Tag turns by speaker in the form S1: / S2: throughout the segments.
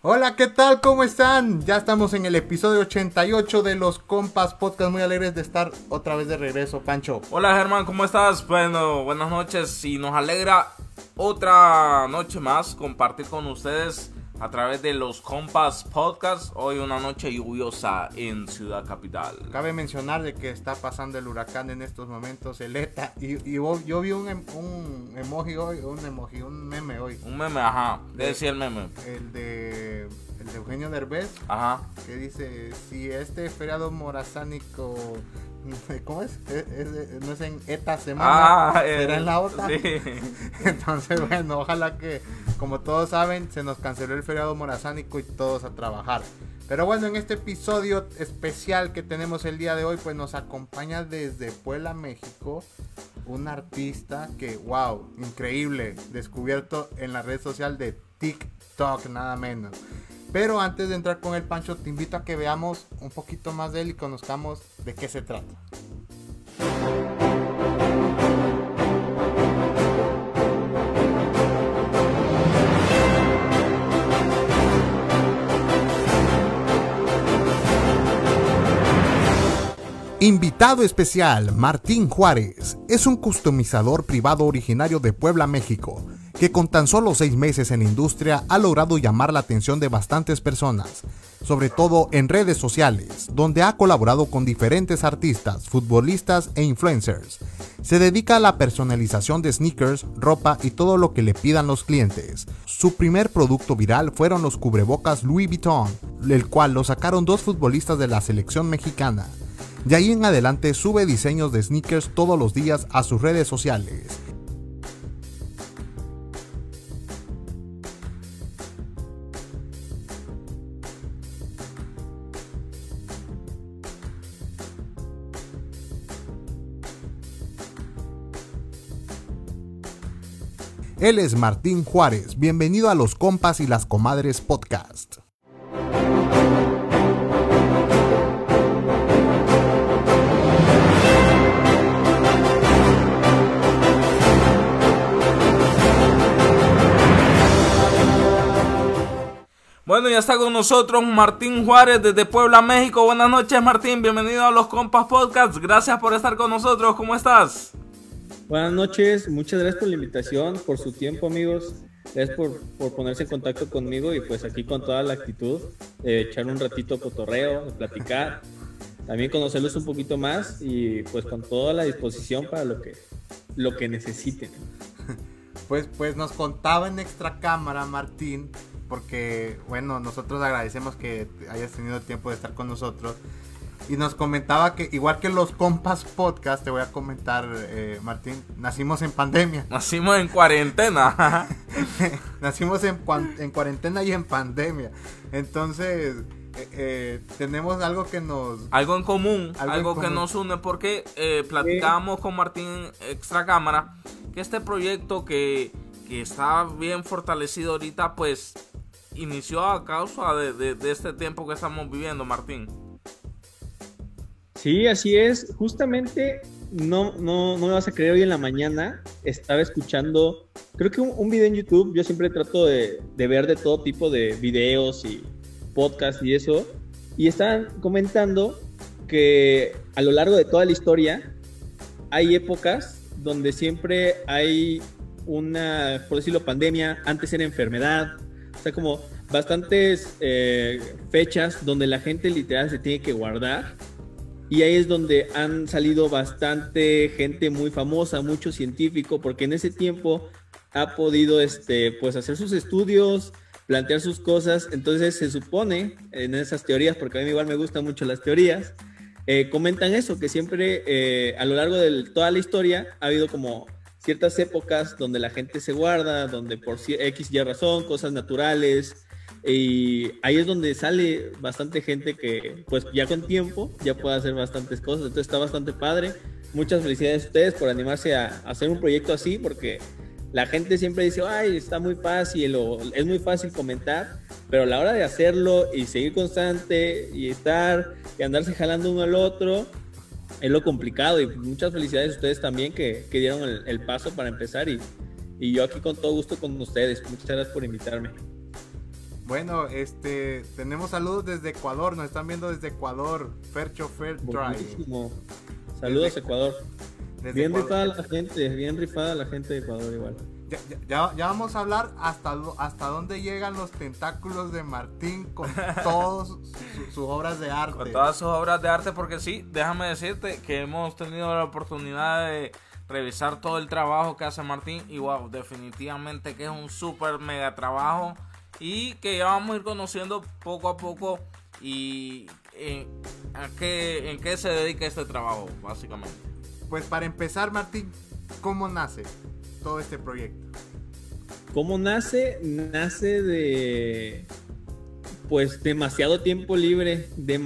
S1: Hola, ¿qué tal? ¿Cómo están? Ya estamos en el episodio 88 de Los Compas Podcast. Muy alegres de estar otra vez de regreso, Pancho.
S2: Hola Germán, ¿cómo estás? Bueno, buenas noches y nos alegra otra noche más compartir con ustedes a través de Los Compas Podcast. Hoy una noche lluviosa en Ciudad Capital.
S1: Cabe mencionar de que está pasando el huracán en estos momentos, el ETA. Yo vi un emoji hoy, un meme hoy.
S2: Un meme, ajá. ¿Qué decía el meme?
S1: El de Eugenio Derbez.
S2: Ajá.
S1: Que dice, si este feriado morazánico, ¿cómo es? No es en esta semana, será en la otra.
S2: Sí.
S1: Entonces, bueno, ojalá que, como todos saben, se nos canceló el feriado morazánico y todos a trabajar. Pero bueno, en este episodio especial que tenemos el día de hoy, pues nos acompaña desde Puebla, México, un artista que, wow, increíble, descubierto en la red social de TikTok, nada menos. Pero antes de entrar con el Pancho, te invito a que veamos un poquito más de él y conozcamos de qué se trata. Invitado especial, Martín Juárez, es un customizador privado originario de Puebla, México, que con tan solo 6 meses en la industria ha logrado llamar la atención de bastantes personas, sobre todo en redes sociales, donde ha colaborado con diferentes artistas, futbolistas e influencers. Se dedica a la personalización de sneakers, ropa y todo lo que le pidan los clientes. Su primer producto viral fueron los cubrebocas Louis Vuitton, el cual lo sacaron 2 futbolistas de la selección mexicana. De ahí en adelante sube diseños de sneakers todos los días a sus redes sociales. Él es Martín Juárez. Bienvenido a Los Compas y las Comadres Podcast.
S2: Bueno, ya está con nosotros Martín Juárez desde Puebla, México. Buenas noches, Martín. Bienvenido a Los Compas Podcast. Gracias por estar con nosotros. ¿Cómo estás?
S3: Buenas noches. Muchas gracias por la invitación, por su tiempo, amigos. Gracias por ponerse en contacto conmigo y pues aquí con toda la actitud de echar un ratito cotorreo, de platicar. También conocerlos un poquito más y pues con toda la disposición para lo que necesiten.
S1: Pues nos contaba en extra cámara, Martín, porque bueno, nosotros agradecemos que hayas tenido el tiempo de estar con nosotros. Y nos comentaba que igual que Los Compas Podcast, te voy a comentar, Martín, nacimos en pandemia.
S2: Nacimos en cuarentena.
S1: Nacimos en cuarentena y en pandemia. Entonces, tenemos algo que nos...
S2: Algo en común, algo que
S1: común.
S2: nos une, porque platicábamos con Martín extra cámara que este proyecto que está bien fortalecido ahorita, pues inició a causa de este tiempo que estamos viviendo, Martín.
S3: Sí, así es. Justamente, no me vas a creer, hoy en la mañana estaba escuchando, creo que un video en YouTube. Yo siempre trato de ver de todo tipo de videos y podcasts y eso. Y estaban comentando que a lo largo de toda la historia hay épocas donde siempre hay una, por decirlo, pandemia. Antes era enfermedad. O sea, como bastantes fechas donde la gente literal se tiene que guardar. Y ahí es donde han salido bastante gente muy famosa, mucho científico, porque en ese tiempo ha podido pues hacer sus estudios, plantear sus cosas. Entonces se supone en esas teorías, porque a mí igual me gustan mucho las teorías, comentan eso, que siempre a lo largo de toda la historia ha habido como ciertas épocas donde la gente se guarda, donde por X y razón, cosas naturales. Y ahí es donde sale bastante gente que pues ya con tiempo ya puede hacer bastantes cosas. Entonces está bastante padre. Muchas felicidades a ustedes por animarse a hacer un proyecto así, porque la gente siempre dice, ay, está muy fácil o es muy fácil comentar, pero a la hora de hacerlo y seguir constante y estar y andarse jalando uno al otro es lo complicado. Y muchas felicidades a ustedes también que dieron el paso para empezar, y yo aquí con todo gusto con ustedes. Muchas gracias por invitarme.
S1: Bueno, tenemos saludos desde Ecuador, nos están viendo desde Ecuador, Fercho Fair Drive.
S3: Buenísimo. Saludos
S1: Desde-
S3: Ecuador.
S1: desde
S3: Bien
S1: Ecuador.
S3: rifada la gente, bien rifada la gente de Ecuador igual.
S1: Ya vamos a hablar hasta dónde llegan los tentáculos de Martín con todas sus obras de arte.
S2: Con todas sus obras de arte, porque sí, déjame decirte que hemos tenido la oportunidad de revisar todo el trabajo que hace Martín y wow, definitivamente que es un súper mega trabajo y que ya vamos a ir conociendo poco a poco y en qué se dedica este trabajo, básicamente.
S1: Pues para empezar, Martín, ¿cómo nace todo este proyecto?
S3: ¿Cómo nace? Nace de pues demasiado tiempo libre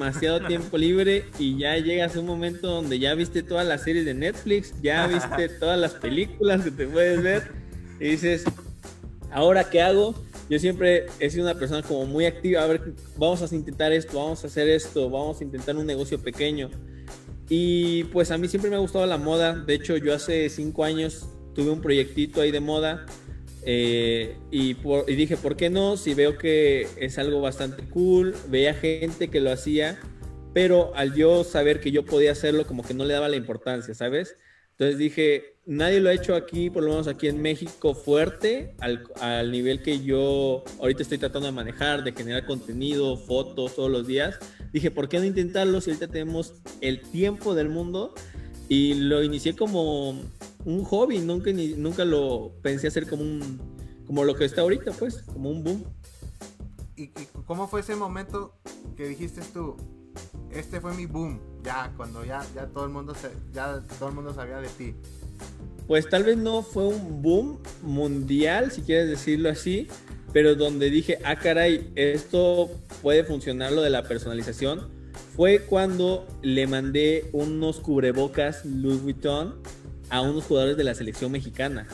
S3: y ya llegas a un momento donde ya viste todas las series de Netflix, ya viste todas las películas que te puedes ver y dices, ¿ahora qué hago? Yo siempre he sido una persona como muy activa, a ver, vamos a intentar esto, vamos a hacer esto, vamos a intentar un negocio pequeño. Y pues a mí siempre me ha gustado la moda, de hecho yo hace 5 años tuve un proyectito ahí de moda. Y dije, ¿por qué no? Si veo que es algo bastante cool, veía gente que lo hacía, pero al yo saber que yo podía hacerlo, como que no le daba la importancia, ¿sabes? Entonces dije, nadie lo ha hecho aquí, por lo menos aquí en México, fuerte, al nivel que yo ahorita estoy tratando de manejar, de generar contenido, fotos todos los días. Dije, ¿por qué no intentarlo si ahorita tenemos el tiempo del mundo? Y lo inicié como un hobby, nunca lo pensé hacer como lo que está ahorita, pues, como un boom.
S1: ¿Y cómo fue ese momento que dijiste tú, este fue mi boom, ya cuando ya todo el mundo sabía de ti?
S3: Pues tal vez no fue un boom mundial, si quieres decirlo así, pero donde dije, ah caray, esto puede funcionar lo de la personalización, fue cuando le mandé unos cubrebocas Louis Vuitton a unos jugadores de la selección mexicana.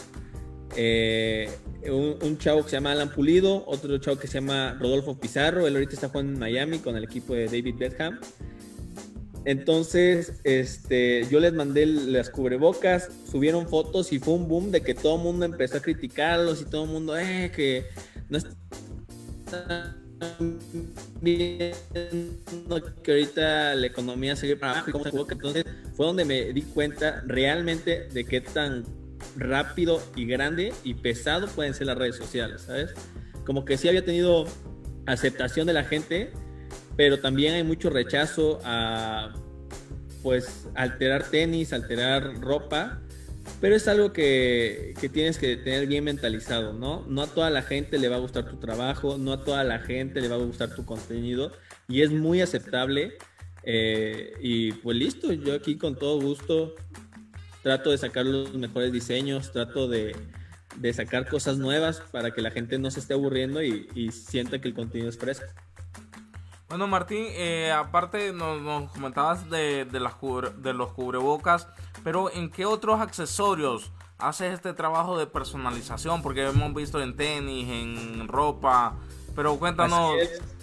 S3: Un chavo que se llama Alan Pulido, otro chavo que se llama Rodolfo Pizarro, él ahorita está jugando en Miami con el equipo de David Beckham. Entonces, yo les mandé las cubrebocas, subieron fotos y fue un boom de que todo el mundo empezó a criticarlos y todo el mundo, que no está bien, que ahorita la economía sigue para abajo y cómo se equivoca. Entonces fue donde me di cuenta realmente de qué tan rápido y grande y pesado pueden ser las redes sociales, ¿sabes? Como que sí había tenido aceptación de la gente, pero también hay mucho rechazo a pues alterar tenis, alterar ropa, pero es algo que tienes que tener bien mentalizado, ¿no? No a toda la gente le va a gustar tu trabajo, no a toda la gente le va a gustar tu contenido y es muy aceptable. Y pues listo, yo aquí con todo gusto trato de sacar los mejores diseños, trato de sacar cosas nuevas para que la gente no se esté aburriendo y sienta que el contenido es fresco.
S2: Bueno, Martín, aparte nos comentabas de los cubrebocas, pero ¿en qué otros accesorios haces este trabajo de personalización? Porque hemos visto en tenis, en ropa, pero cuéntanos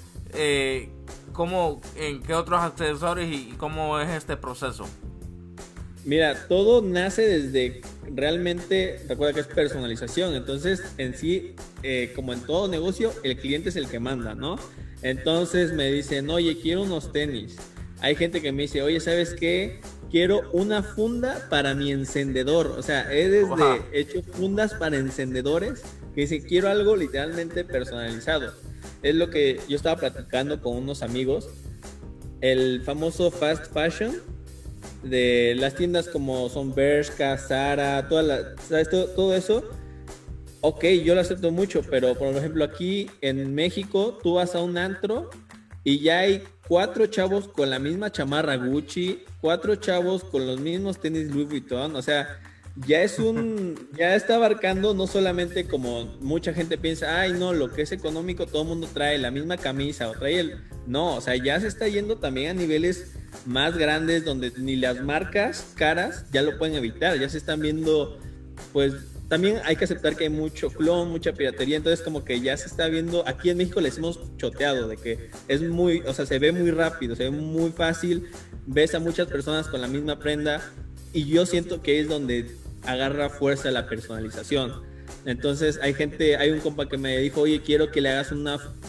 S2: en qué otros accesorios y cómo es este proceso.
S3: Mira, todo nace desde realmente, recuerda que es personalización, entonces en sí, como en todo negocio, el cliente es el que manda, ¿no? Entonces me dicen, oye, quiero unos tenis. Hay gente que me dice, oye, ¿sabes qué? Quiero una funda para mi encendedor. O sea, he hecho fundas para encendedores que dicen, quiero algo literalmente personalizado. Es lo que yo estaba platicando con unos amigos. El famoso fast fashion de las tiendas como son Bershka, Zara, ¿sabes? Todo eso. Ok, yo lo acepto mucho, pero por ejemplo aquí en México tú vas a un antro y ya hay 4 chavos con la misma chamarra Gucci, 4 chavos con los mismos tenis Louis Vuitton, o sea, ya está abarcando no solamente como mucha gente piensa, ay no, lo que es económico todo el mundo trae la misma camisa o no, o sea, ya se está yendo también a niveles más grandes donde ni las marcas caras ya lo pueden evitar, ya se están viendo, pues también hay que aceptar que hay mucho clon, mucha piratería, entonces como que ya se está viendo, aquí en México les hemos choteado de que es muy, o sea, se ve muy rápido, se ve muy fácil, ves a muchas personas con la misma prenda y yo siento que es donde agarra fuerza la personalización. Entonces hay un compa que me dijo, oye, quiero que le hagas una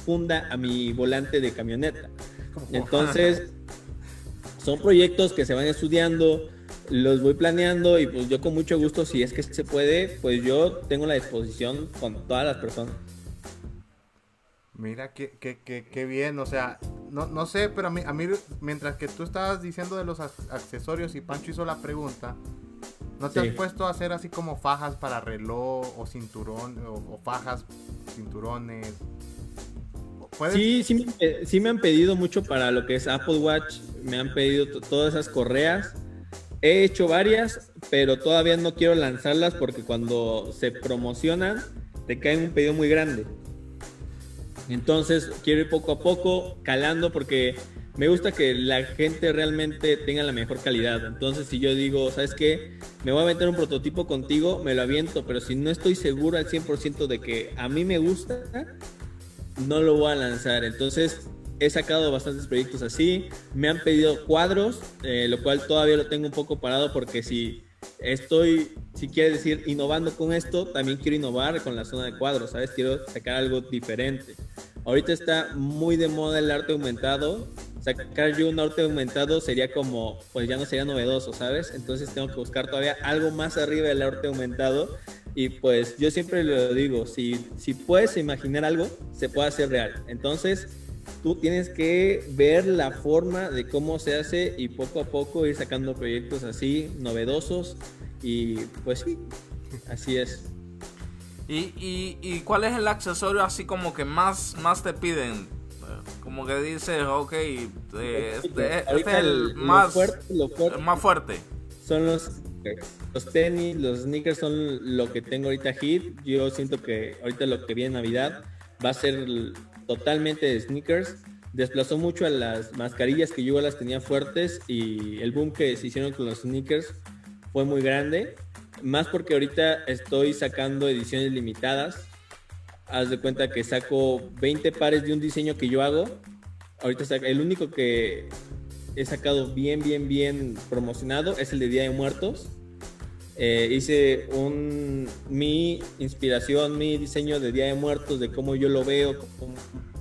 S3: funda a mi volante de camioneta. Entonces, son proyectos que se van estudiando, los voy planeando y pues yo con mucho gusto, si es que se puede, pues yo tengo la disposición con todas las personas.
S1: Mira, qué bien, o sea, no sé, pero a mí, mientras que tú estabas diciendo de los accesorios y Pancho hizo la pregunta, ¿no te has puesto a hacer así como fajas para reloj o cinturón, o fajas, cinturones?
S3: Sí, sí me han pedido mucho para lo que es Apple Watch, me han pedido todas esas correas. He hecho varias, pero todavía no quiero lanzarlas porque cuando se promocionan te cae un pedido muy grande. Entonces quiero ir poco a poco calando porque me gusta que la gente realmente tenga la mejor calidad. Entonces si yo digo, ¿sabes qué? Me voy a meter un prototipo contigo, me lo aviento, pero si no estoy seguro al 100% de que a mí me gusta, no lo voy a lanzar. Entonces he sacado bastantes proyectos así, me han pedido cuadros, lo cual todavía lo tengo un poco parado porque si quiere decir innovando con esto, también quiero innovar con la zona de cuadros, ¿sabes? Quiero sacar algo diferente. Ahorita está muy de moda el arte aumentado. Sacar yo un arte aumentado sería como, pues ya no sería novedoso, ¿sabes? Entonces tengo que buscar todavía algo más arriba del arte aumentado. Y pues yo siempre lo digo, si puedes imaginar algo, se puede hacer real. Entonces tú tienes que ver la forma de cómo se hace y poco a poco ir sacando proyectos así, novedosos. Y pues sí, así es.
S2: ¿Y cuál es el accesorio así como que más te piden? Como que dices, ok, este es el más fuerte.
S3: Son los tenis, los sneakers son lo que tengo ahorita hit. Yo siento que ahorita lo que viene en Navidad va a ser totalmente de sneakers. Desplazó mucho a las mascarillas que yo las tenía fuertes y el boom que se hicieron con los sneakers fue muy grande. Más porque ahorita estoy sacando ediciones limitadas. Haz de cuenta que saco 20 pares de un diseño que yo hago. Ahorita el único que he sacado bien promocionado es el de Día de Muertos. Hice mi inspiración, mi diseño de Día de Muertos, de cómo yo lo veo, cómo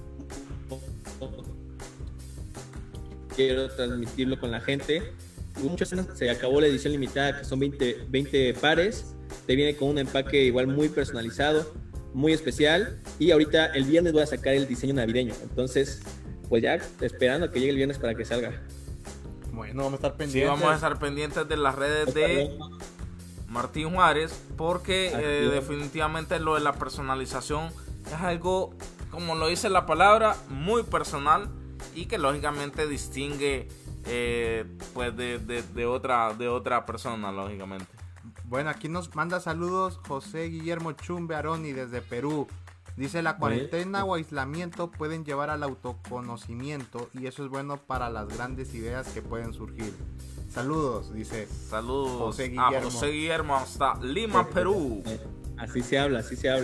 S3: quiero transmitirlo con la gente. Se acabó la edición limitada, que son 20 pares. Te viene con un empaque igual muy personalizado, muy especial. Y ahorita el viernes voy a sacar el diseño navideño. Entonces, pues ya esperando a que llegue el viernes para que salga.
S1: Bueno, vamos a estar pendientes.
S2: Sí, vamos a estar pendientes de las redes de Martín Juárez, porque definitivamente lo de la personalización es algo, como lo dice la palabra, muy personal y que lógicamente distingue pues de otra persona, lógicamente.
S1: Bueno, aquí nos manda saludos José Guillermo Chumbe Aroni desde Perú. Dice, la cuarentena o aislamiento pueden llevar al autoconocimiento y eso es bueno para las grandes ideas que pueden surgir. Saludos, dice.
S2: Saludos
S1: José Guillermo.
S2: a José Guillermo hasta Lima, Perú.
S3: Así se habla.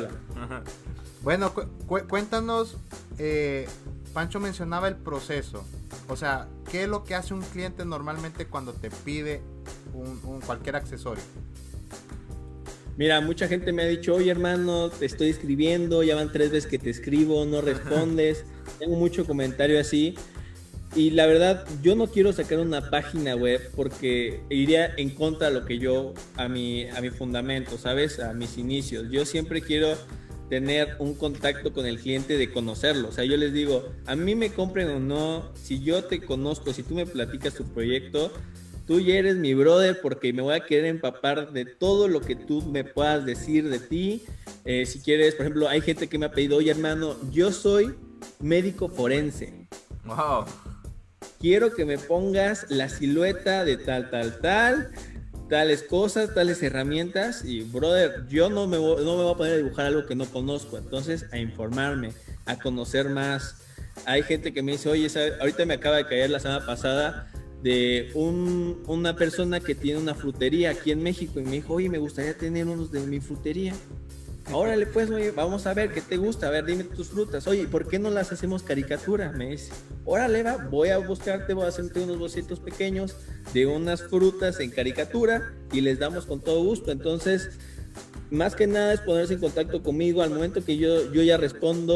S1: Bueno, cuéntanos, Pancho mencionaba el proceso. O sea, ¿qué es lo que hace un cliente normalmente cuando te pide cualquier accesorio?
S3: Mira, mucha gente me ha dicho, oye hermano, te estoy escribiendo, ya van 3 veces que te escribo, no respondes. Tengo mucho comentario así. Y la verdad, yo no quiero sacar una página web porque iría en contra de lo que yo, a mi fundamento, ¿sabes? A mis inicios. Yo siempre quiero tener un contacto con el cliente, de conocerlo. O sea, yo les digo, a mí me compren o no, si yo te conozco, si tú me platicas tu proyecto, tú ya eres mi brother porque me voy a querer empapar de todo lo que tú me puedas decir de ti. Si quieres, por ejemplo, hay gente que me ha pedido, oye hermano, yo soy médico forense.
S2: Wow.
S3: Quiero que me pongas la silueta de tales cosas, tales herramientas. Y brother, yo no me voy a poner a dibujar algo que no conozco. Entonces, a informarme, a conocer más. Hay gente que me dice, oye, ahorita me acaba de caer la semana pasada de una persona que tiene una frutería aquí en México y me dijo, oye, me gustaría tener unos de mi frutería. Órale, pues, oye, vamos a ver qué te gusta, a ver, dime tus frutas. Oye, ¿por qué no las hacemos caricatura? Me dice, órale, va, voy a buscarte, voy a hacerte unos bocetos pequeños de unas frutas en caricatura y les damos con todo gusto. Entonces, más que nada es ponerse en contacto conmigo al momento que yo ya respondo.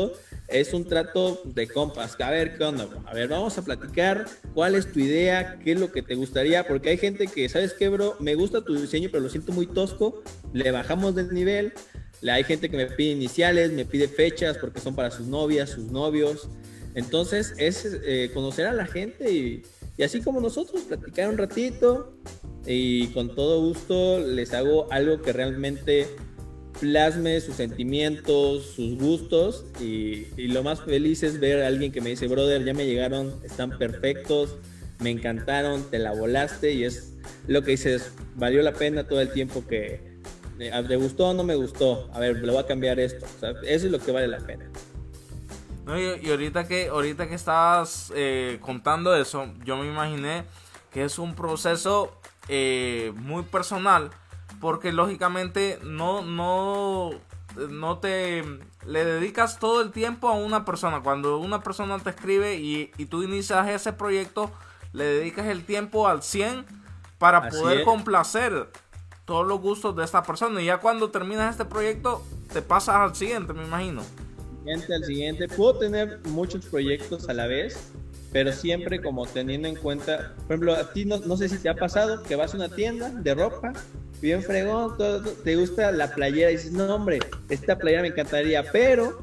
S3: es un trato de compas. A ver, ¿qué onda, bro? A ver, vamos a platicar. ¿Cuál es tu idea? ¿Qué es lo que te gustaría? Porque hay gente que, ¿sabes qué, bro? Me gusta tu diseño, pero lo siento muy tosco. Le bajamos del nivel. Hay gente que me pide iniciales, me pide fechas porque son para sus novias, sus novios. Entonces, es conocer a la gente y así como nosotros, platicar un ratito y con todo gusto les hago algo que realmente plasme sus sentimientos, sus gustos y lo más feliz es ver a alguien que me dice, brother, ya me llegaron, están perfectos, me encantaron, te la volaste y es lo que dices, valió la pena todo el tiempo que ¿te gustó o no me gustó? A ver, le voy a cambiar esto, o sea, eso es lo que vale la pena.
S2: No, y ahorita que estabas contando eso, yo me imaginé que es un proceso muy personal, porque lógicamente no te le dedicas todo el tiempo a una persona. Cuando una persona te escribe y tú inicias ese proyecto, le dedicas el tiempo al 100 para
S3: Así
S2: poder
S3: es.
S2: complacer todos los gustos de esta persona. Y ya cuando terminas este proyecto, te pasas al siguiente, me imagino.
S3: Al siguiente, puedo tener muchos proyectos a la vez, pero siempre como teniendo en cuenta, por ejemplo, a ti no sé si te ha pasado que vas a una tienda de ropa, bien fregón, todo, te gusta la playera y dices, no hombre, esta playera me encantaría, pero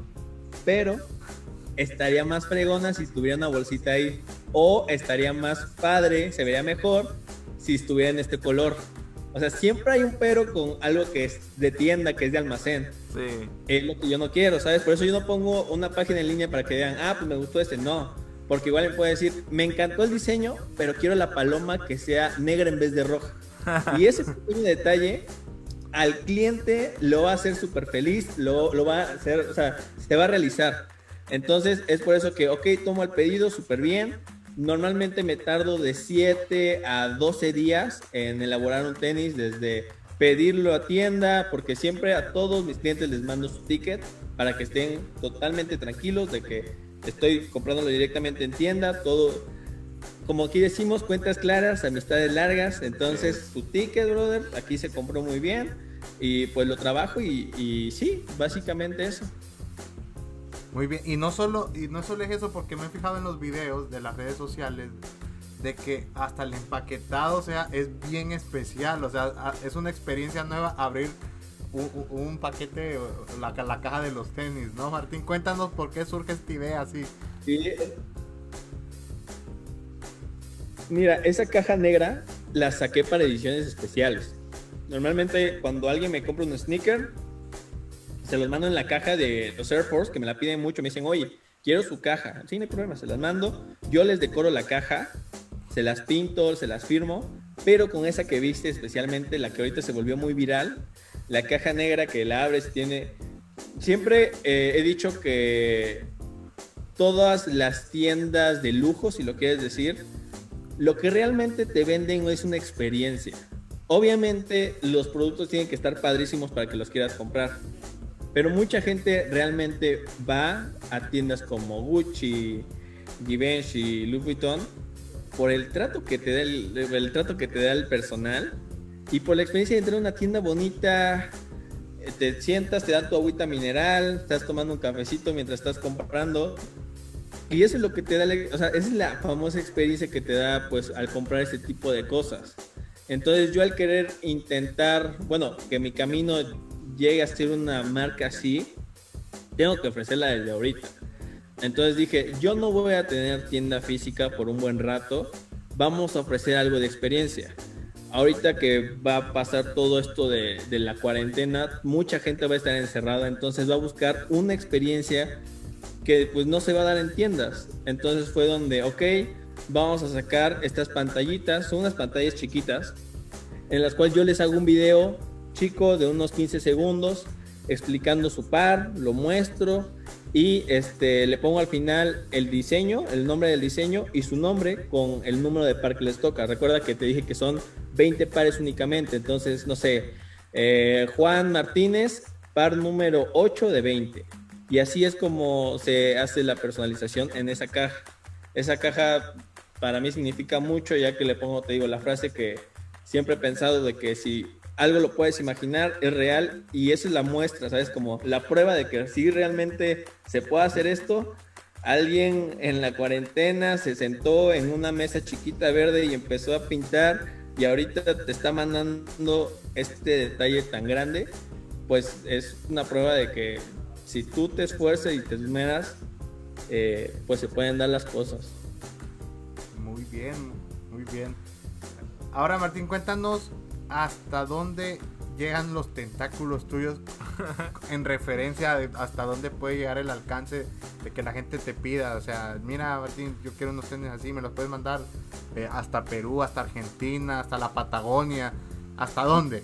S3: estaría más fregona si estuviera una bolsita ahí, o estaría más padre, se vería mejor si estuviera en este color. O sea, siempre hay un pero con algo que es de tienda, que es de almacén.
S2: Sí.
S3: Es lo que yo no quiero, ¿sabes? Por eso yo no pongo una página en línea para que digan, pues me gustó este. No, porque igual me puede decir, me encantó el diseño, pero quiero la paloma que sea negra en vez de roja. Y ese pequeño detalle al cliente lo va a hacer súper feliz, lo va a hacer, o sea, se va a realizar. Entonces es por eso que, ok, tomo el pedido súper bien. Normalmente me tardo de 7 a 12 días en elaborar un tenis, desde pedirlo a tienda, porque siempre a todos mis clientes les mando su ticket para que estén totalmente tranquilos de que estoy comprándolo directamente en tienda, todo, como aquí decimos, cuentas claras, amistades largas. Entonces su ticket, brother, aquí se compró muy bien y pues lo trabajo y sí, básicamente eso.
S1: Muy bien, y no solo es eso, porque me he fijado en los videos de las redes sociales de que hasta el empaquetado, o sea, es bien especial, o sea, es una experiencia nueva abrir un paquete, la caja de los tenis, ¿no, Martín? Cuéntanos por qué surge esta idea así.
S3: Sí. Mira, esa caja negra la saqué para ediciones especiales. Normalmente cuando alguien me compra un sneaker, se los mando en la caja de los Air Force, que me la piden mucho, me dicen, oye, quiero su caja. Sí, no hay problema, se las mando, yo les decoro la caja, se las pinto, se las firmo, pero con esa que viste, especialmente la que ahorita se volvió muy viral, la caja negra que la abres tiene... Siempre he dicho que todas las tiendas de lujo, si lo quieres decir, lo que realmente te venden es una experiencia. Obviamente los productos tienen que estar padrísimos para que los quieras comprar. Pero mucha gente realmente va a tiendas como Gucci, Givenchy, Louis Vuitton por el trato que te da el trato que te da el personal y por la experiencia de entrar a una tienda bonita. Te sientas, te dan tu agüita mineral, estás tomando un cafecito mientras estás comprando y eso es lo que te da, o sea, esa es la famosa experiencia que te da pues al comprar este tipo de cosas. Entonces yo al querer intentar, bueno, que mi camino llegue a ser una marca así, tengo que ofrecerla desde ahorita. Entonces dije, yo no voy a tener tienda física por un buen rato, vamos a ofrecer algo de experiencia. Ahorita que va a pasar todo esto de la cuarentena, mucha gente va a estar encerrada, entonces va a buscar una experiencia que pues no se va a dar en tiendas. Entonces fue donde, ok, vamos a sacar estas pantallitas, son unas pantallas chiquitas, en las cuales yo les hago un video chico de unos 15 segundos explicando su par, lo muestro y le pongo al final el diseño, el nombre del diseño y su nombre con el número de par que les toca. Recuerda que te dije que son 20 pares únicamente, entonces no sé, Juan Martínez, par número 8 de 20, y así es como se hace la personalización en esa caja. Esa caja para mí significa mucho, ya que le pongo, te digo, la frase que siempre he pensado de que si algo lo puedes imaginar, es real y esa es la muestra, ¿sabes? Como la prueba de que sí realmente se puede hacer esto. Alguien en la cuarentena se sentó en una mesa chiquita verde y empezó a pintar y ahorita te está mandando este detalle tan grande, pues es una prueba de que si tú te esfuerzas y te esmeras, pues se pueden dar las cosas.
S1: Muy bien, muy bien. Ahora, Martín, cuéntanos hasta dónde llegan los tentáculos tuyos en referencia de hasta dónde puede llegar el alcance de que la gente te pida. O sea, mira, Martín, yo quiero unos tenis así, me los puedes mandar hasta Perú, hasta Argentina, hasta la Patagonia. ¿Hasta dónde?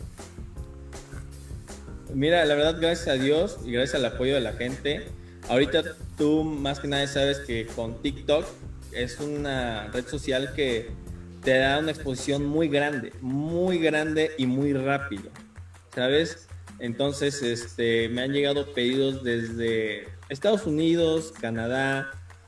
S3: Mira, la verdad, gracias a Dios y gracias al apoyo de la gente, ahorita tú más que nada sabes que con TikTok es una red social que te da una exposición muy grande y muy rápido, ¿sabes? Entonces, me han llegado pedidos desde Estados Unidos, Canadá,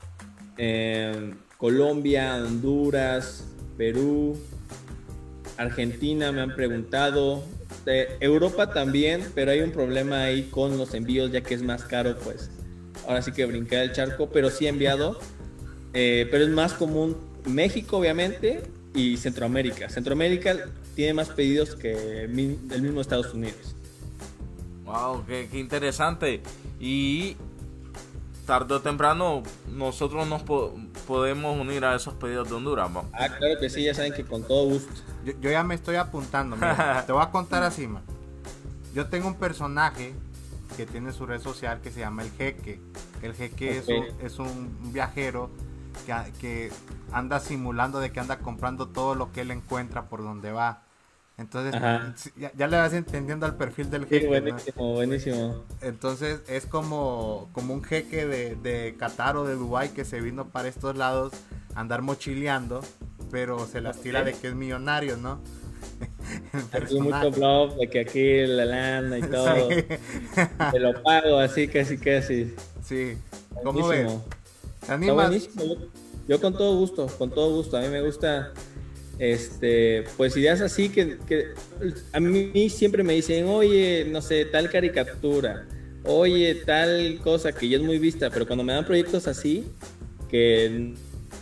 S3: Colombia, Honduras, Perú, Argentina me han preguntado, Europa también, pero hay un problema ahí con los envíos ya que es más caro, pues ahora sí que brinqué el charco, pero sí he enviado, pero es más común México obviamente y Centroamérica. Centroamérica tiene más pedidos que el mismo Estados Unidos.
S2: Wow, qué interesante. Y tarde o temprano nosotros nos podemos unir a esos pedidos de Honduras, ¿no?
S3: Claro que sí, ya saben que con todo gusto.
S1: Yo ya me estoy apuntando, mira, te voy a contar así, man. Yo tengo un personaje que tiene su red social que se llama El Jeque. El Jeque es un viajero que anda simulando de que anda comprando todo lo que él encuentra por donde va. Entonces, ya le vas entendiendo al perfil del jeque.
S3: Buenísimo, ¿no? Buenísimo.
S1: Entonces, es como un jeque de Qatar o de Dubái que se vino para estos lados a andar mochileando, pero se las tira de que es millonario, ¿no?
S3: Aquí mucho blog de que aquí la lana y todo. Sí. Te lo pago así, casi.
S1: Sí. ¿Cómo ves?
S3: ¿Te animas? Está buenísimo. Yo con todo gusto. A mí me gusta, pues ideas así que a mí siempre me dicen, oye, no sé, tal caricatura, oye, tal cosa que ya es muy vista, pero cuando me dan proyectos así, que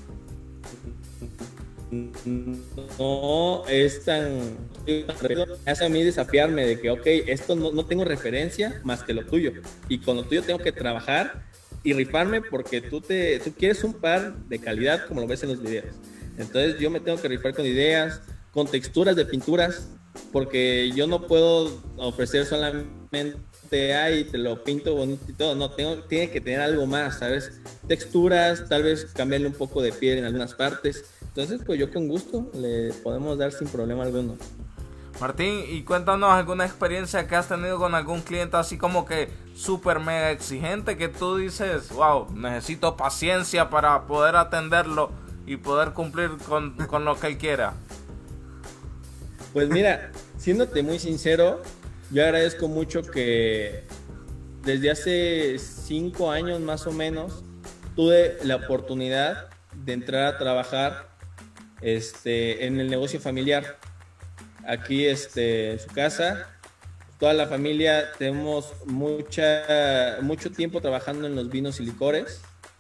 S3: no es tan... hace a mí desafiarme de que, ok, esto no tengo referencia más que lo tuyo, y con lo tuyo tengo que trabajar y rifarme porque tú quieres un par de calidad como lo ves en los videos. Entonces yo me tengo que rifar con ideas, con texturas de pinturas, porque yo no puedo ofrecer solamente te lo pinto bonito y todo, no, tiene que tener algo más, ¿sabes? Texturas, tal vez cambiarle un poco de piel en algunas partes. Entonces pues yo con gusto le podemos dar sin problema alguno.
S2: Martín, y cuéntanos alguna experiencia que has tenido con algún cliente así como que súper mega exigente, que tú dices, wow, necesito paciencia para poder atenderlo y poder cumplir con lo que él quiera.
S3: Pues mira, siéndote muy sincero, yo agradezco mucho que desde hace 5 años más o menos tuve la oportunidad de entrar a trabajar en el negocio familiar. Aquí en su casa, toda la familia tenemos mucho tiempo trabajando en los vinos y licores.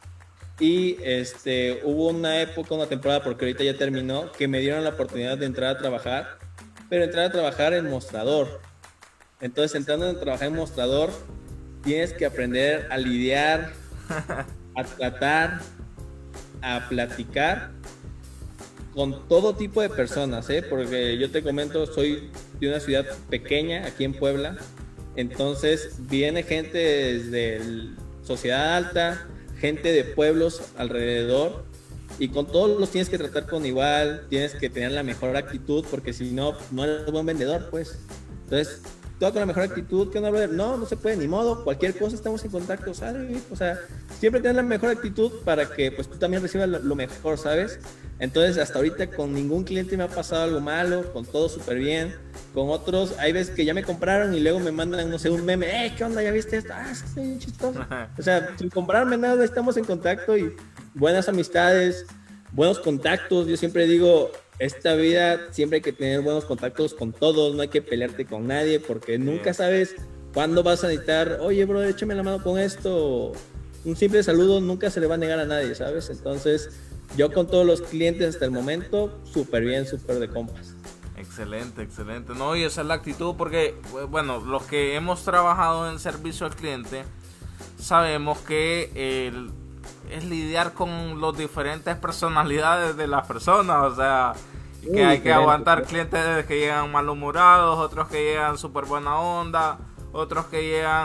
S3: Y hubo una temporada, porque ahorita ya terminó, que me dieron la oportunidad de entrar a trabajar, pero entrar a trabajar en mostrador. Entonces, entrando a trabajar en mostrador, tienes que aprender a lidiar, a tratar, a platicar con todo tipo de personas, porque yo te comento, soy de una ciudad pequeña aquí en Puebla, entonces viene gente desde sociedad alta, gente de pueblos alrededor, y con todos los tienes que tratar con igual, tienes que tener la mejor actitud, porque si no eres buen vendedor, pues. Entonces, todo con la mejor actitud, ¿qué onda, brother? No se puede, ni modo, cualquier cosa estamos en contacto, ¿sabes? O sea, siempre tener la mejor actitud para que pues tú también recibas lo mejor, ¿sabes? Entonces, hasta ahorita con ningún cliente me ha pasado algo malo, con todo súper bien. Con otros, hay veces que ya me compraron y luego me mandan, no sé, un meme, ¿qué onda? ¿Ya viste esto? Sí, está bien chistoso. O sea, sin comprarme nada, estamos en contacto y buenas amistades, buenos contactos. Yo siempre digo, esta vida siempre hay que tener buenos contactos con todos, no hay que pelearte con nadie, porque nunca sabes cuándo vas a necesitar, oye, bro, échame la mano con esto. Un simple saludo nunca se le va a negar a nadie, ¿sabes? Entonces, yo con todos los clientes hasta el momento, súper bien, súper de compas.
S2: Excelente, excelente. No, y esa es la actitud porque, bueno, los que hemos trabajado en servicio al cliente, sabemos que es lidiar con las diferentes personalidades de las personas, o sea, que hay que aguantar clientes que llegan malhumorados, otros que llegan súper buena onda, otros que llegan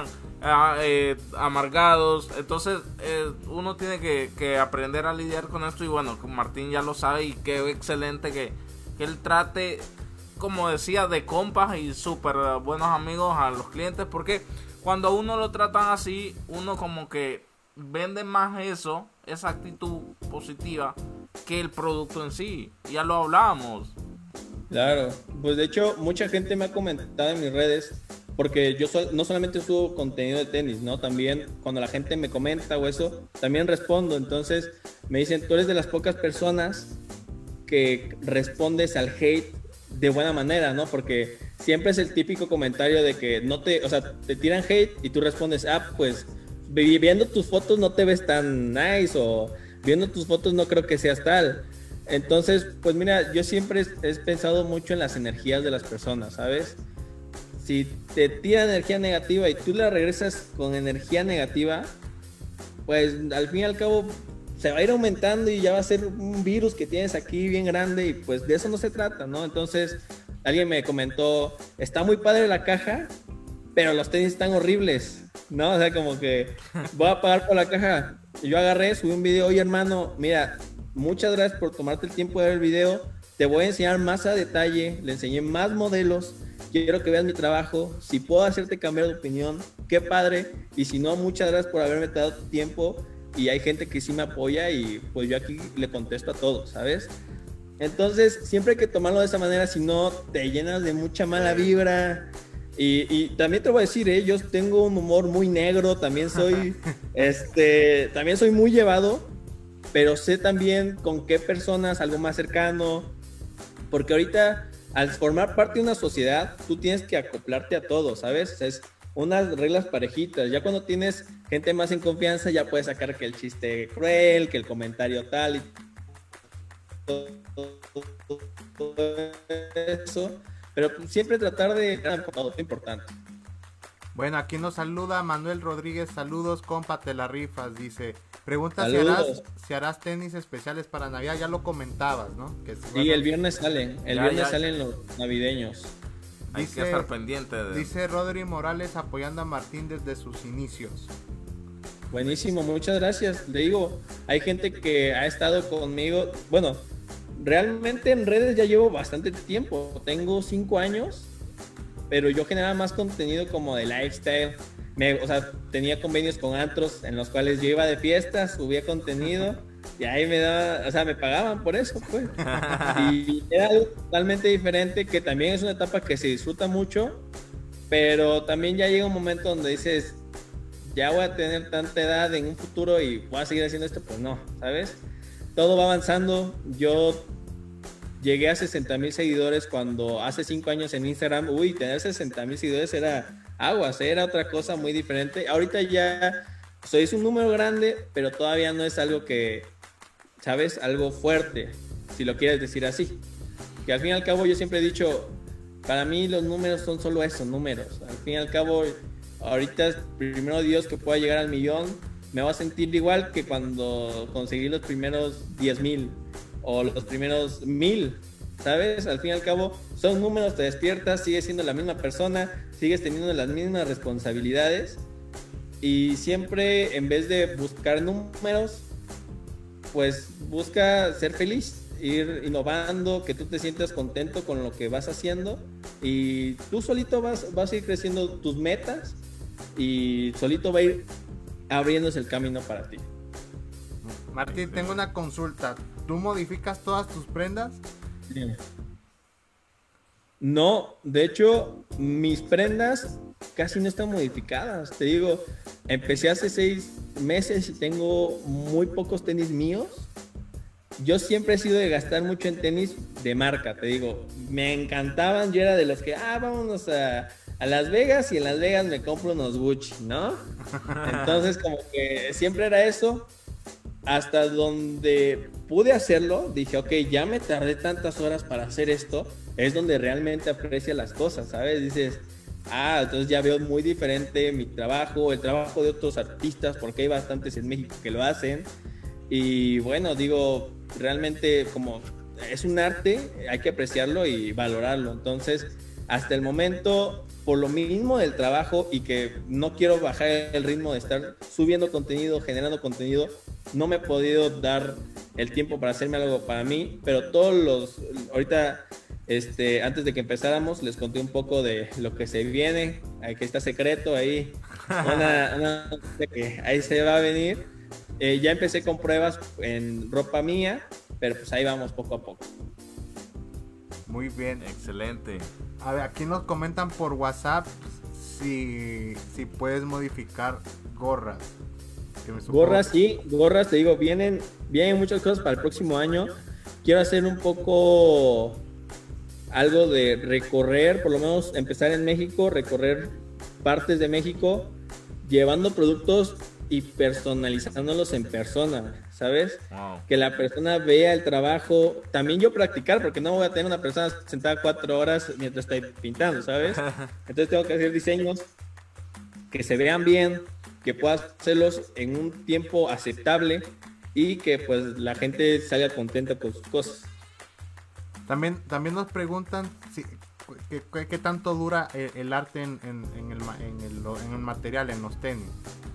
S2: amargados. Entonces uno tiene que aprender a lidiar con esto, y bueno, Martín ya lo sabe, y qué excelente que él trate, como decía, de compas y súper buenos amigos a los clientes, porque cuando a uno lo tratan así, uno como que vende más esa actitud positiva que el producto en sí. Ya lo hablábamos.
S3: Claro, pues de hecho mucha gente me ha comentado en mis redes, porque yo no solamente subo contenido de tenis, ¿no? También cuando la gente me comenta o eso, también respondo. Entonces me dicen, tú eres de las pocas personas que respondes al hate de buena manera, ¿no? Porque siempre es el típico comentario de que te tiran hate y tú respondes, pues viendo tus fotos no te ves tan nice, o viendo tus fotos no creo que seas tal. Entonces, pues mira, yo siempre he pensado mucho en las energías de las personas, ¿sabes? Si te tiran energía negativa y tú la regresas con energía negativa, pues al fin y al cabo se va a ir aumentando y ya va a ser un virus que tienes aquí bien grande, y pues de eso no se trata, ¿no? Entonces, alguien me comentó, está muy padre la caja, pero los tenis están horribles, ¿no? O sea, como que voy a pagar por la caja. Y yo agarré, subí un video, oye hermano, mira, muchas gracias por tomarte el tiempo de ver el video, te voy a enseñar más a detalle, le enseñé más modelos, quiero que veas mi trabajo, si puedo hacerte cambiar de opinión, qué padre, y si no, muchas gracias por haberme dado tu tiempo, y hay gente que sí me apoya, y pues yo aquí le contesto a todos, ¿sabes? Entonces, siempre hay que tomarlo de esa manera, si no, te llenas de mucha mala vibra. Y también te voy a decir, yo tengo un humor muy negro, también soy muy llevado, pero sé también con qué personas, algo más cercano, porque ahorita al formar parte de una sociedad, tú tienes que acoplarte a todo, ¿sabes? O sea, es unas reglas parejitas. Ya cuando tienes gente más en confianza, ya puedes sacar que el chiste cruel, que el comentario tal y todo eso. Pero siempre tratar de todo es importante.
S1: Bueno, aquí nos saluda Manuel Rodríguez. Saludos, compa, te la rifas. Dice, pregunta si harás tenis especiales para Navidad. Ya lo comentabas, ¿no?
S3: Sí, el viernes salen. El viernes salen los navideños.
S2: Hay que estar pendiente de...
S1: Dice Rodri Morales apoyando a Martín desde sus inicios.
S3: Buenísimo, muchas gracias. Le digo, hay gente que ha estado conmigo. Bueno, realmente en redes ya llevo bastante tiempo. Tengo 5 años, pero yo generaba más contenido como de lifestyle. Tenía convenios con antros en los cuales yo iba de fiestas, subía contenido y ahí me pagaban por eso, pues. Y era algo totalmente diferente, que también es una etapa que se disfruta mucho, pero también ya llega un momento donde dices, ya voy a tener tanta edad en un futuro y voy a seguir haciendo esto, pues no, ¿sabes? Todo va avanzando. Yo llegué a 60,000 seguidores cuando hace 5 años en Instagram, tener 60,000 seguidores era aguas, era otra cosa muy diferente. Ahorita ya es un número grande, pero todavía no es algo que, ¿sabes? Algo fuerte, si lo quieres decir así. Que al fin y al cabo yo siempre he dicho, para mí los números son solo eso, números. Al fin y al cabo, ahorita primero Dios que pueda llegar al 1,000,000, me va a sentir igual que cuando conseguí los primeros 10,000 o los primeros 1,000, ¿sabes? Al fin y al cabo son números, te despiertas, sigues siendo la misma persona, sigues teniendo las mismas responsabilidades, y siempre, en vez de buscar números, pues busca ser feliz, ir innovando, que tú te sientas contento con lo que vas haciendo, y tú solito vas a ir creciendo tus metas, y solito va a ir abriéndose el camino para ti.
S1: Martín, tengo una consulta. ¿Tú modificas todas tus prendas?
S3: Sí. No, de hecho, mis prendas casi no están modificadas. Te digo, empecé hace 6 meses y tengo muy pocos tenis míos. yo siempre he sido de gastar mucho en tenis de marca, te digo, me encantaban, yo era de los que, vámonos a Las Vegas y en Las Vegas me compro unos Gucci, ¿no? Entonces como que siempre era eso, hasta donde pude hacerlo, dije, ok, ya me tardé tantas horas para hacer esto, es donde realmente aprecia las cosas, ¿sabes? Dices, entonces ya veo muy diferente mi trabajo, el trabajo de otros artistas, porque hay bastantes en México que lo hacen, y bueno, digo, realmente como es un arte, hay que apreciarlo y valorarlo. Entonces, hasta el momento, por lo mismo del trabajo y que no quiero bajar el ritmo de estar subiendo contenido, generando contenido, no me he podido dar el tiempo para hacerme algo para mí, pero ahorita, antes de que empezáramos, les conté un poco de lo que se viene, que está secreto ahí, una que ahí se va a venir. Ya empecé con pruebas en ropa mía, pero pues ahí vamos poco a poco.
S1: Muy bien.
S2: Excelente.
S1: A ver, aquí nos comentan por WhatsApp si puedes modificar gorras.
S3: Gorras, sí, gorras, te digo, vienen muchas cosas para el próximo año. Quiero hacer un poco algo de recorrer, por lo menos empezar en México, recorrer partes de México, llevando productos y personalizándolos en persona, ¿sabes?
S2: Wow.
S3: Que la persona vea el trabajo, también yo practicar, porque no voy a tener una persona sentada 4 horas mientras estoy pintando, ¿sabes? Entonces tengo que hacer diseños que se vean bien, que puedas hacerlos en un tiempo aceptable y que pues la gente salga contenta con sus cosas.
S1: También nos preguntan qué tanto dura el arte en el material, en los tenis.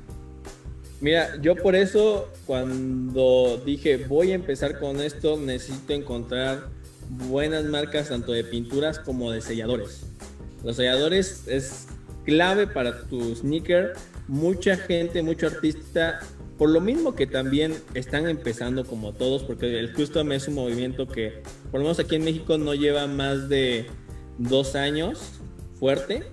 S3: Mira, yo por eso cuando dije voy a empezar con esto, necesito encontrar buenas marcas tanto de pinturas como de selladores. Los selladores es clave para tu sneaker. Mucha gente, mucho artista, por lo mismo que también están empezando como todos, porque el custom es un movimiento que por lo menos aquí en México no lleva más de 2 años fuerte.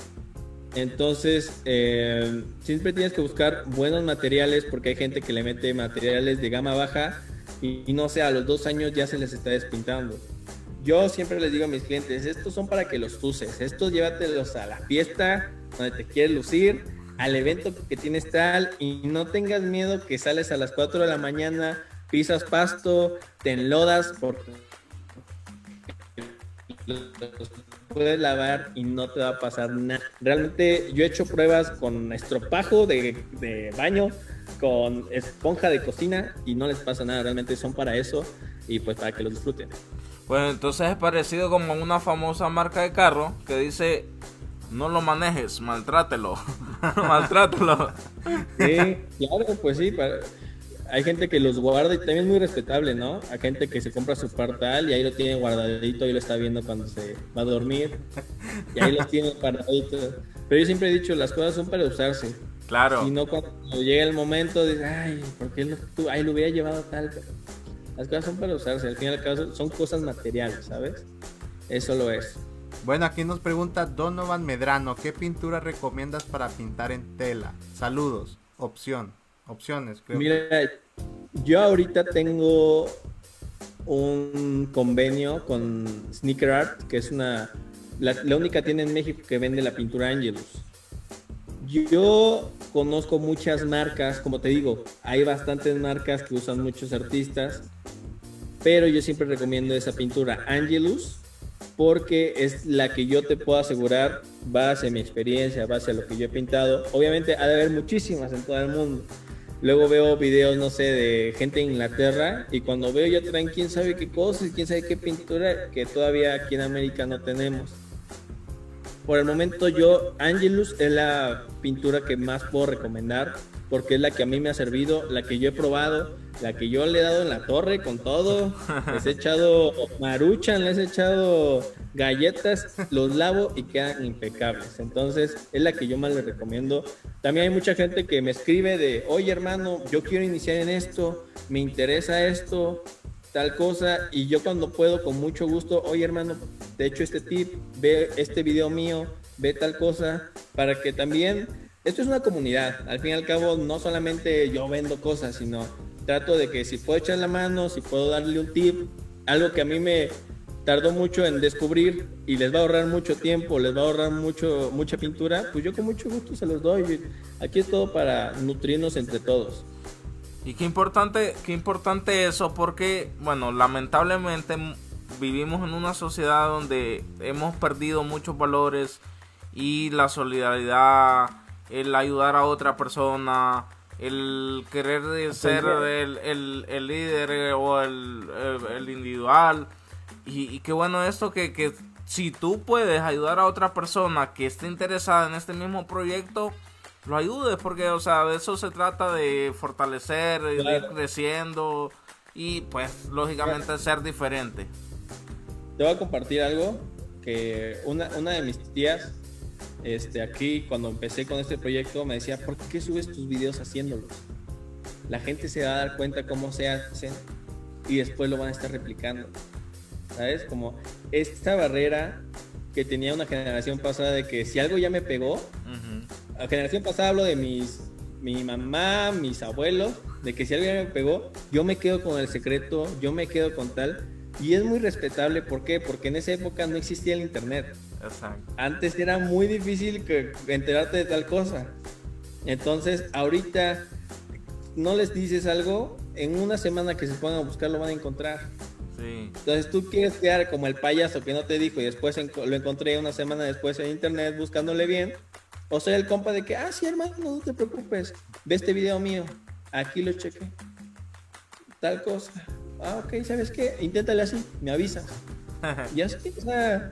S3: Entonces siempre tienes que buscar buenos materiales, porque hay gente que le mete materiales de gama baja y no sé, a los 2 años ya se les está despintando. Yo siempre les digo a mis clientes, estos son para que los uses, estos llévatelos a la fiesta donde te quieres lucir, al evento que tienes tal, y no tengas miedo que sales a las 4 de la mañana, pisas pasto, te enlodas porque puedes lavar y no te va a pasar nada. Realmente yo he hecho pruebas con estropajo de baño, con esponja de cocina y no les pasa nada. Realmente son para eso y pues para que los disfruten.
S2: Bueno, entonces es parecido como una famosa marca de carro que dice: no lo manejes, maltrátelo. Maltrátelo.
S3: Sí, claro, pues sí. Hay gente que los guarda y también es muy respetable, ¿no? Hay gente que se compra su partal y ahí lo tiene guardadito y lo está viendo cuando se va a dormir. Y ahí lo tiene guardadito. Pero yo siempre he dicho, las cosas son para usarse.
S2: Claro.
S3: Y no cuando llega el momento de, ay, ¿por qué lo hubiera llevado tal? Pero las cosas son para usarse. Al fin y al cabo son cosas materiales, ¿sabes? Eso lo es.
S1: Bueno, aquí nos pregunta Donovan Medrano, ¿qué pintura recomiendas para pintar en tela? Saludos. Opciones, creo.
S3: Mira, yo ahorita tengo un convenio con Sneaker Art, que es la única tienda en México que vende la pintura Angelus. Yo conozco muchas marcas, como te digo, hay bastantes marcas que usan muchos artistas, pero yo siempre recomiendo esa pintura Angelus porque es la que yo te puedo asegurar, base a mi experiencia, base a lo que yo he pintado. Obviamente ha de haber muchísimas en todo el mundo. Luego veo videos, no sé, de gente en Inglaterra y cuando veo ya traen quién sabe qué cosas, quién sabe qué pintura que todavía aquí en América no tenemos. Por el momento Angelus es la pintura que más puedo recomendar porque es la que a mí me ha servido, la que yo he probado, la que yo le he dado en la torre con todo, les he echado maruchan, les he echado galletas, los lavo y quedan impecables. Entonces es la que yo más les recomiendo. También hay mucha gente que me escribe de, oye hermano, yo quiero iniciar en esto, me interesa esto, tal cosa, y yo cuando puedo con mucho gusto, oye hermano, te echo este tip, ve este video mío, ve tal cosa, para que también, esto es una comunidad, al fin y al cabo no solamente yo vendo cosas, sino trato de que si puedo echar la mano, si puedo darle un tip, algo que a mí me tardó mucho en descubrir y les va a ahorrar mucho tiempo, les va a ahorrar mucha pintura, pues yo con mucho gusto se los doy. Aquí es todo para nutrirnos entre todos.
S2: Y qué importante eso, porque, bueno, lamentablemente vivimos en una sociedad donde hemos perdido muchos valores, y la solidaridad, el ayudar a otra persona, el querer ser el líder o el individual. Y qué bueno esto, que si tú puedes ayudar a otra persona que esté interesada en este mismo proyecto, lo ayudes, porque, o sea, de eso se trata, de fortalecer, de ir creciendo y, pues, lógicamente ser diferente.
S3: Te voy a compartir algo que una de mis tías, aquí cuando empecé con este proyecto, me decía: ¿por qué subes tus videos haciéndolos? La gente se va a dar cuenta cómo se hacen y después lo van a estar replicando. ¿Sabes? Como esta barrera que tenía una generación pasada de que si algo ya me pegó, la generación pasada, hablo de mi mamá, mis abuelos, de que si algo ya me pegó, yo me quedo con el secreto, yo me quedo con tal, y es muy respetable. ¿Por qué? Porque en esa época no existía el internet.
S2: Exacto.
S3: Antes era muy difícil enterarte de tal cosa. Entonces, ahorita no les dices algo, en una semana que se pongan a buscar lo van a encontrar.
S2: Sí.
S3: Entonces tú quieres quedar como el payaso que no te dijo y después lo encontré una semana después en internet buscándole bien, o soy el compa de que, sí, hermano, no te preocupes, ve este video mío, aquí lo chequé, tal cosa, ok, ¿sabes qué? Inténtale así, me avisas. Ya sé, o sea,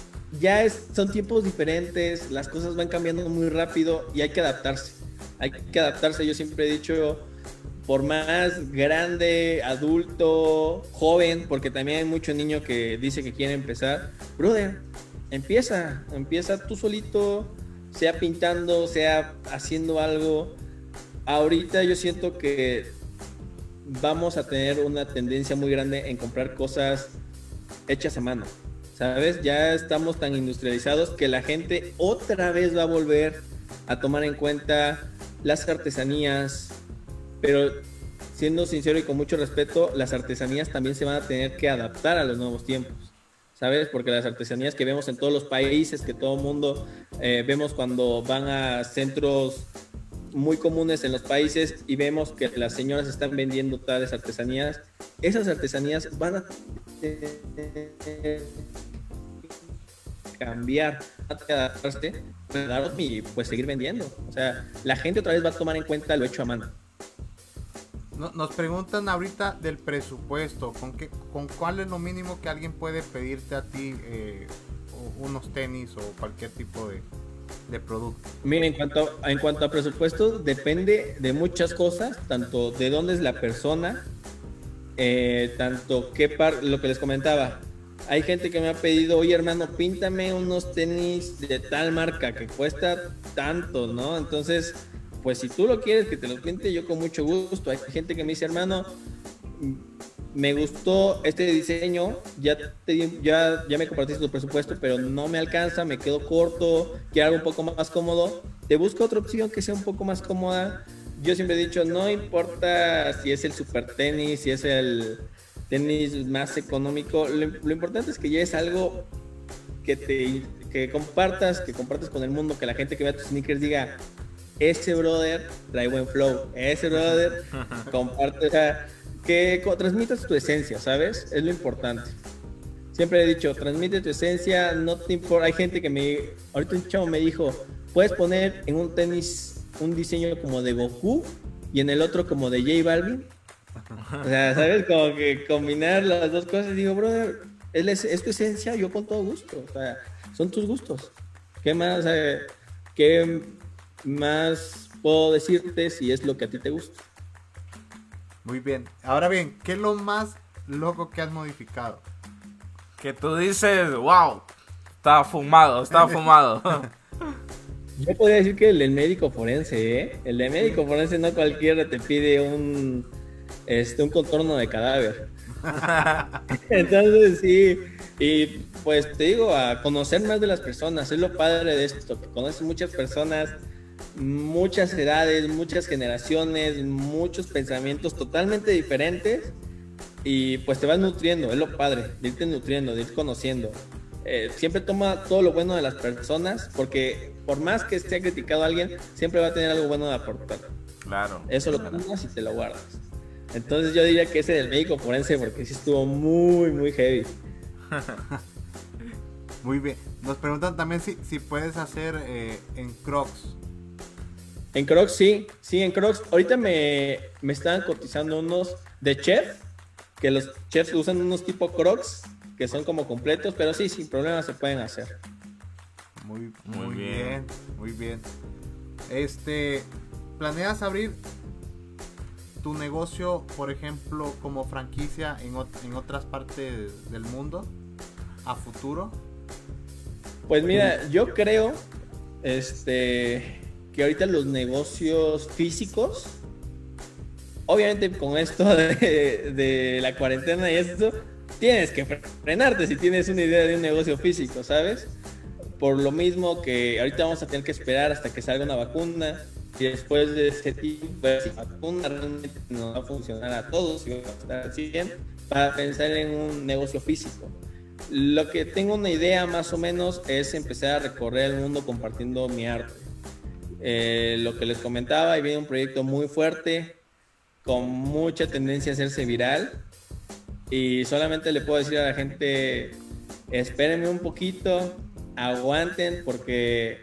S3: son tiempos diferentes, las cosas van cambiando muy rápido y hay que adaptarse. Yo siempre he dicho, por más grande, adulto, joven, porque también hay mucho niño que dice que quiere empezar, brother, empieza tú solito, sea pintando, sea haciendo algo. Ahorita yo siento que vamos a tener una tendencia muy grande en comprar cosas hechas a mano, ¿sabes? Ya estamos tan industrializados que la gente otra vez va a volver a tomar en cuenta las artesanías. Pero siendo sincero y con mucho respeto, las artesanías también se van a tener que adaptar a los nuevos tiempos, ¿sabes? Porque las artesanías que vemos en todos los países, que todo el mundo vemos cuando van a centros muy comunes en los países y vemos que las señoras están vendiendo tales artesanías, esas artesanías van a cambiar, adaptarse y pues seguir vendiendo. O sea, la gente otra vez va a tomar en cuenta lo hecho a mano.
S1: Nos preguntan ahorita del presupuesto, ¿con cuál es lo mínimo que alguien puede pedirte a ti unos tenis o cualquier tipo de producto?
S3: Mira, en cuanto a presupuesto, depende de muchas cosas, tanto de dónde es la persona, tanto lo que les comentaba. Hay gente que me ha pedido, oye hermano, píntame unos tenis de tal marca que cuesta tanto, ¿no? Entonces, pues si tú lo quieres que te lo pinte, yo con mucho gusto. Hay gente que me dice, hermano, me gustó este diseño, ya me compartiste tu presupuesto, pero no me alcanza, me quedo corto, quiero algo un poco más cómodo. Te busco otra opción que sea un poco más cómoda. Yo siempre he dicho, no importa si es el super tenis, si es el tenis más económico, lo importante es que ya es algo que compartas con el mundo, que la gente que vea tus sneakers diga, ese brother trae buen flow, ese brother comparte, o sea, que transmitas tu esencia, ¿sabes? Es lo importante. Siempre he dicho, transmite tu esencia, no te importa. Hay gente que ahorita un chavo me dijo, puedes poner en un tenis un diseño como de Goku y en el otro como de J Balvin. O sea, ¿sabes? Como que combinar las dos cosas. Digo, brother, es tu esencia, yo con todo gusto. O sea, son tus gustos. ¿Qué más puedo decirte si es lo que a ti te gusta?
S1: Muy bien. Ahora bien, ¿qué es lo más loco que has modificado?
S2: Que tú dices, wow, está fumado.
S3: Yo podría decir que el del médico forense, ¿eh? El de médico forense no cualquiera te pide un contorno de cadáver. Entonces sí, y pues te digo, a conocer más de las personas, es lo padre de esto, que conoces muchas personas, muchas edades, muchas generaciones, muchos pensamientos totalmente diferentes y pues te vas nutriendo, es lo padre, de irte nutriendo, de ir conociendo. Siempre toma todo lo bueno de las personas, porque por más que esté criticado a alguien, siempre va a tener algo bueno de aportar.
S2: Claro.
S3: Eso lo tomas y te lo guardas. Entonces yo diría que ese del médico forense, porque sí estuvo muy, muy heavy.
S1: Muy bien. Nos preguntan también si puedes hacer en Crocs.
S3: En Crocs sí, en Crocs. Ahorita me estaban cotizando unos de chef, que los chefs usan unos tipo Crocs, que son como completos, pero sí, sin problema se pueden hacer.
S1: Muy bien, muy bien. ¿Planeas abrir tu negocio, por ejemplo, como franquicia en otras partes del mundo a futuro?
S3: Pues mira, yo creo que ahorita los negocios físicos, obviamente con esto de la cuarentena y esto, tienes que frenarte si tienes una idea de un negocio físico, ¿sabes? Por lo mismo que ahorita vamos a tener que esperar hasta que salga una vacuna, y después de ese tiempo, pues, si la vacuna realmente no va a funcionar a todos y va a estar así bien, para pensar en un negocio físico. Lo que tengo una idea más o menos es empezar a recorrer el mundo compartiendo mi arte. Lo que les comentaba, ahí viene un proyecto muy fuerte, con mucha tendencia a hacerse viral, y solamente le puedo decir a la gente, espérenme un poquito, aguanten, porque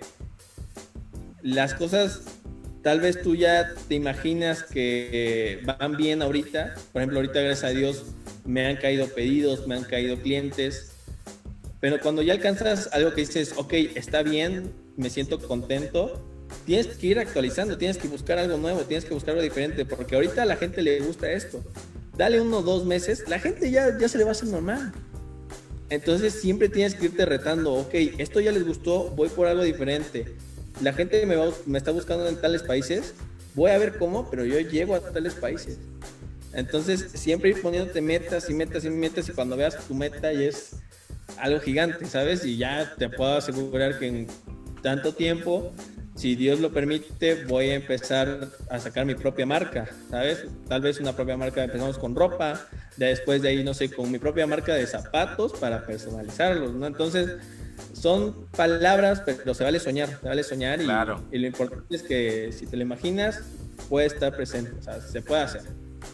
S3: las cosas tal vez tú ya te imaginas que van bien ahorita. Por ejemplo, ahorita gracias a Dios me han caído pedidos, me han caído clientes, pero cuando ya alcanzas algo que dices, ok, está bien, me siento contento, tienes que ir actualizando, tienes que buscar algo nuevo, tienes que buscar algo diferente, porque ahorita a la gente le gusta esto. Dale 1 o 2 meses, la gente ya se le va a hacer normal. Entonces siempre tienes que irte retando, ok, esto ya les gustó, voy por algo diferente. La gente me está buscando en tales países, voy a ver cómo, pero yo llego a tales países. Entonces siempre ir poniéndote metas y metas y metas, y cuando veas tu meta ya es algo gigante, ¿sabes? Y ya te puedo asegurar que en tanto tiempo, si Dios lo permite, voy a empezar a sacar mi propia marca, ¿sabes? Tal vez una propia marca, empezamos con ropa, después de ahí, no sé, con mi propia marca de zapatos para personalizarlos, ¿no? Entonces, son palabras, pero se vale soñar y,
S2: claro.
S3: Y lo importante es que si te lo imaginas, puede estar presente, o sea, se puede hacer.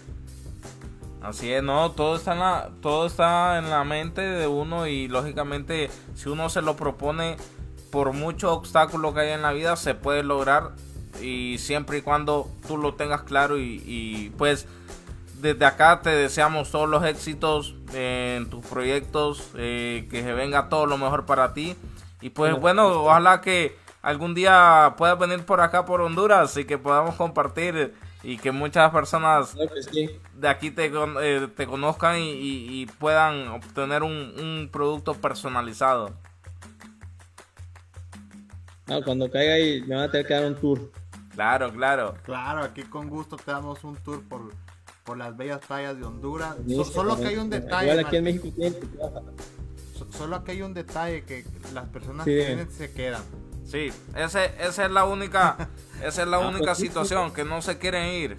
S2: Así es, no, todo está en la mente de uno, y lógicamente si uno se lo propone, por mucho obstáculo que haya en la vida, se puede lograr, y siempre y cuando tú lo tengas claro, y pues desde acá te deseamos todos los éxitos en tus proyectos, que se venga todo lo mejor para ti, y pues bueno, ojalá que algún día puedas venir por acá por Honduras y que podamos compartir, y que muchas personas de aquí te conozcan y puedan obtener un producto personalizado.
S3: No, cuando caiga ahí me van a tener que dar un tour.
S2: Claro.
S1: Claro, aquí con gusto te damos un tour por las bellas playas de Honduras. Solo que hay un detalle.
S3: Igual aquí en México
S1: solo que hay un detalle, que las personas que vienen se quedan.
S2: Sí, esa es la única situación, que no se quieren ir.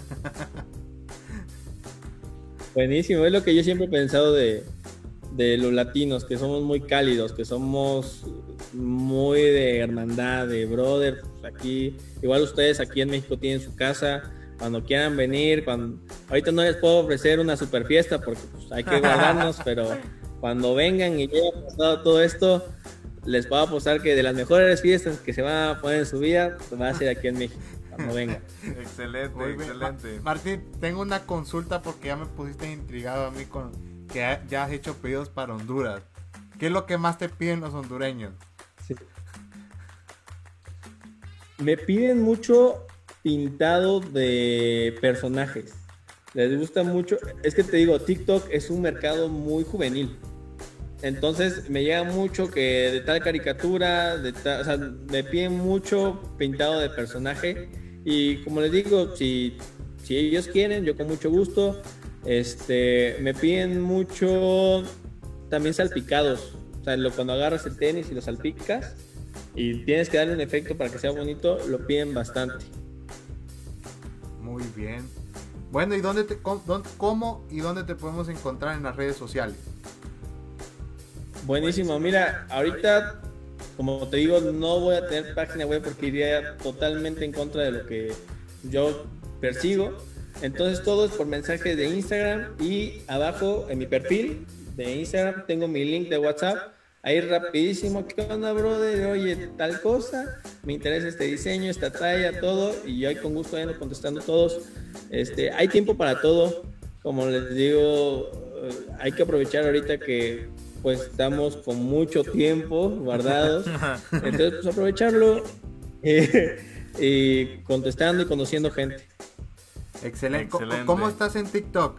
S3: Buenísimo, es lo que yo siempre he pensado de los latinos, que somos muy cálidos, que somos muy de hermandad, de brother. Aquí, igual ustedes aquí en México tienen su casa, cuando quieran venir, ahorita no les puedo ofrecer una super fiesta porque pues, hay que guardarnos, pero cuando vengan y ya haya pasado todo esto, les puedo apostar que de las mejores fiestas que se van a poner en su vida, va a ser aquí en México, cuando vengan.
S2: Excelente.
S1: Martín, tengo una consulta porque ya me pusiste intrigado a mí con que ya has hecho pedidos para Honduras. ¿Qué es lo que más te piden los hondureños?
S3: Sí. Me piden mucho pintado de personajes. Les gusta mucho. Es que te digo, TikTok es un mercado muy juvenil. Entonces me llega mucho que de tal caricatura, o sea, me piden mucho pintado de personaje. Y como les digo, si ellos quieren, yo con mucho gusto. Me piden mucho también salpicados. O sea, cuando agarras el tenis y lo salpicas, y tienes que darle un efecto para que sea bonito, lo piden bastante.
S1: Muy bien. Bueno, ¿y cómo y dónde te podemos encontrar en las redes sociales?
S3: Buenísimo, mira, ahorita, como te digo, no voy a tener página web porque iría totalmente en contra de lo que yo persigo. Entonces todo es por mensaje de Instagram, y abajo en mi perfil de Instagram tengo mi link de WhatsApp. Ahí rapidísimo, ¿qué onda, brother? Oye, tal cosa, me interesa este diseño, esta talla, todo, y yo ahí con gusto ando contestando todos. Hay tiempo para todo, como les digo, hay que aprovechar ahorita que pues estamos con mucho tiempo guardados, entonces pues aprovecharlo y contestando y conociendo gente.
S1: Excelente. ¿Cómo estás en TikTok?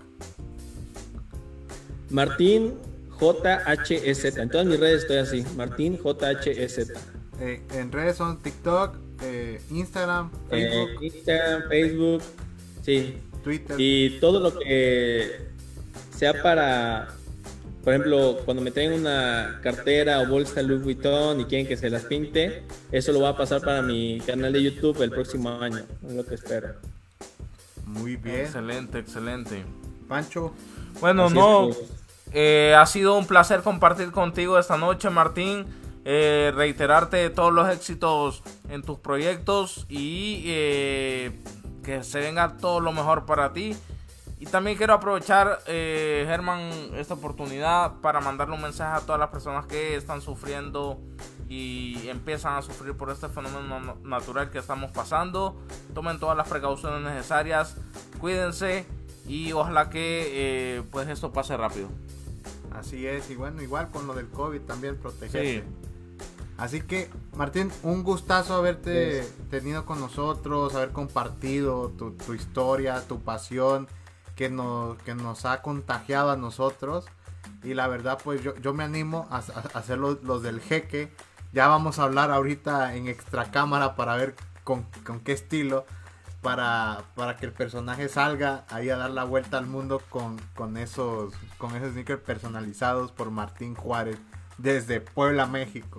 S3: Martín JHEZ, en todas mis redes estoy así, Martín JHEZ.
S1: En redes son TikTok, Instagram,
S3: Facebook, sí,
S1: Twitter.
S3: Y todo lo que sea para, por ejemplo, cuando me traen una cartera o bolsa Louis Vuitton y quieren que se las pinte, eso lo voy a pasar para mi canal de YouTube el próximo año, es lo que espero.
S1: Muy bien.
S2: Excelente.
S1: Pancho.
S2: Bueno, ha sido un placer compartir contigo esta noche, Martín. Reiterarte todos los éxitos en tus proyectos y que se venga todo lo mejor para ti. Y también quiero aprovechar, Germán, esta oportunidad para mandarle un mensaje a todas las personas que están sufriendo y empiezan a sufrir por este fenómeno natural que estamos pasando. Tomen todas las precauciones necesarias, cuídense y ojalá que pues esto pase rápido.
S1: Así es, y bueno, igual con lo del COVID también protegerse.
S2: Sí.
S1: Así que, Martín, un gustazo haberte tenido con nosotros, haber compartido tu historia, tu pasión que nos ha contagiado a nosotros. Y la verdad, pues yo me animo a hacer los del Jeque. Ya vamos a hablar ahorita en extracámara para ver con qué estilo, para que el personaje salga ahí a dar la vuelta al mundo con esos sneakers personalizados por Martín Juárez desde Puebla, México.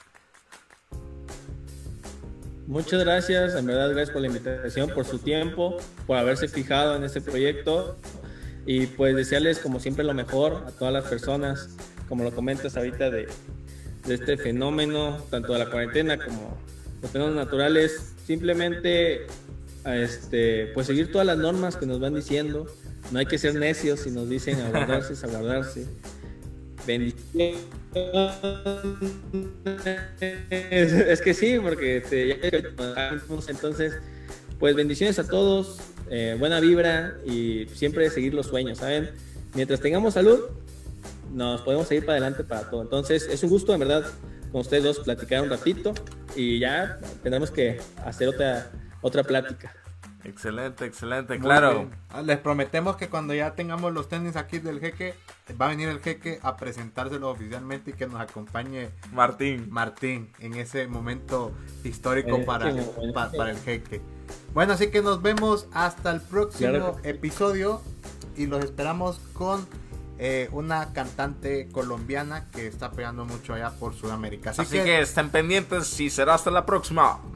S3: Muchas gracias, en verdad gracias por la invitación, por su tiempo, por haberse fijado en este proyecto, y pues desearles como siempre lo mejor a todas las personas, como lo comentas ahorita de este fenómeno, tanto de la cuarentena como los fenómenos naturales. Simplemente pues seguir todas las normas que nos van diciendo, no hay que ser necios si nos dicen aguardarse, es aguardarse. Bendiciones. Es que sí, porque entonces, pues bendiciones a todos, buena vibra y siempre seguir los sueños, ¿saben? Mientras tengamos salud, nos podemos seguir para adelante para todo. Entonces, es un gusto, en verdad, con ustedes dos platicar un ratito y ya tendremos que hacer otra plática.
S2: Excelente,
S1: Muy
S2: claro.
S1: bien. Les prometemos que cuando ya tengamos los tenis aquí del Jeque, va a venir el Jeque a presentárselos oficialmente y que nos acompañe Martín en ese momento histórico para el Jeque. Bueno, así que nos vemos hasta el próximo episodio y los esperamos con una cantante colombiana que está pegando mucho allá por Sudamérica.
S2: Así que estén pendientes y será hasta la próxima.